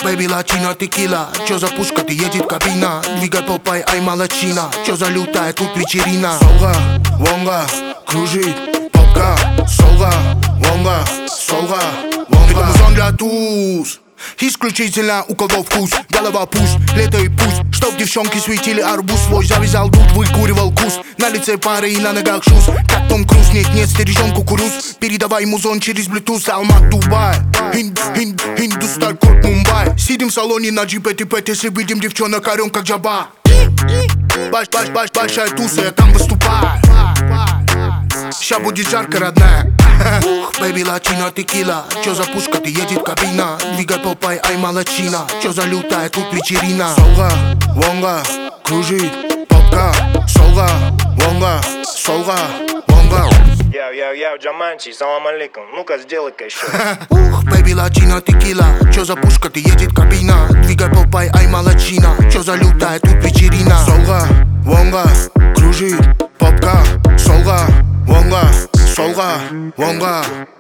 бэби, латино, текила. Чё за пушка, ты едет кабина. Двигай попай, ай, молодчина. Чё за лютая тут вечерина. Солга, вонга, кружит попка. Солга, вонга, солга, вонга. Это музон для туз. Исключительно у кого вкус. Голова пусть, лето и пусть. Чтоб девчонки светили арбуз свой. Завязал тут, выкуривал куст. На лице пары и на ногах шуз. Как Том Круз, нет, стережем кукуруз. Передавай музон через Bluetooth. Алмат, Дубай, Индусталь, Корт, Мумбай. Сидим в салоне на джипе, типет. Если видим девчонок, орем как жаба. Большая туса, я там выступаю. Ща будет жарко, родная. Бэби, латино, текила. Чё за пушка, ты едет кабина. Двигай попай, ай, молодчина. Чё за лютая тут вечерина. Солга, вонга, кружит попка. Солга, вонга, солга, вонга. Яу, Джаманчи, салам алейкум. Ну-ка, сделай-ка еще. Бэби, латино, текила. Чё за пушка, ты едет кабина. Двигай попай, ай, молодчина. Чё за лютая тут вечерина. Солга, вонга, кружит попка. Солга, вонга, солга, вонга.